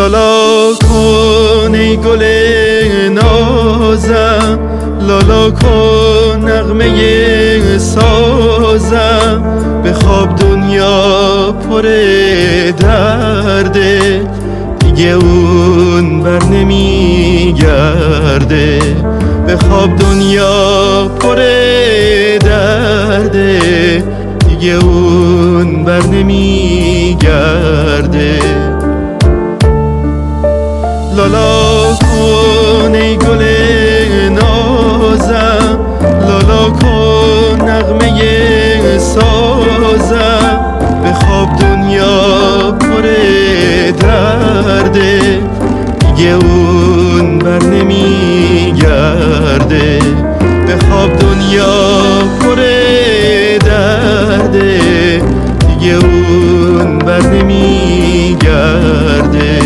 لالا کن ای گل نازم، لالا کن نغمه سازم. به خواب دنیا پر درده، دیگه اون بر نمیگرده. به خواب دنیا پر درده، دیگه اون بر نمیگرده. لالا کن ای گل نازم، لالا کن نغمه سازم. به خواب دنیا پر درده، دیگه اون بر نمیگرده. به خواب دنیا پر درده، دیگه اون بر نمیگرده.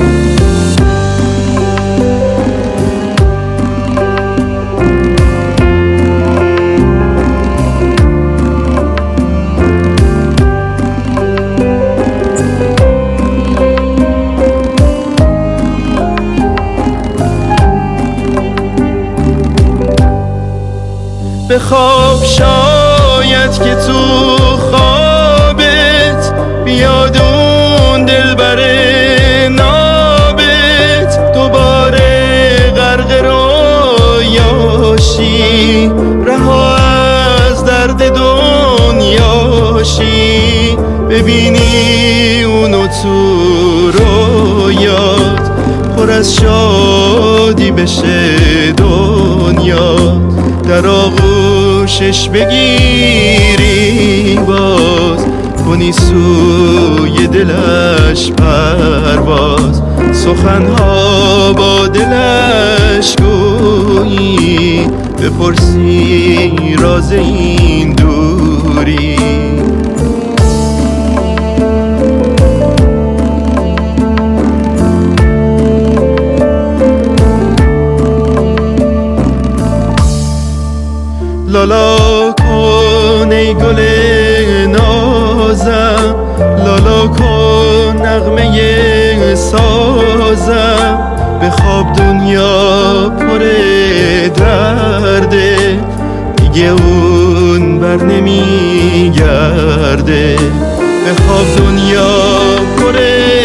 به خواب شاید که تو خوابت بیاد اون دلبر نابت، دوباره غرق رویاشی، رها از درد دنیاشی. ببینی اونو تو رویات، پر از شادی بشه دنیات. در آغوشش بگیری باز، کنی سوی دلش پرواز. سخنها با دلش گویی، بپرسی راز این دوری. لالا کن ای گل نازم، لالا کن نغمه سازم. به خواب دنیا پر درده، دیگه اون بر نمیگرده. به خواب دنیا پر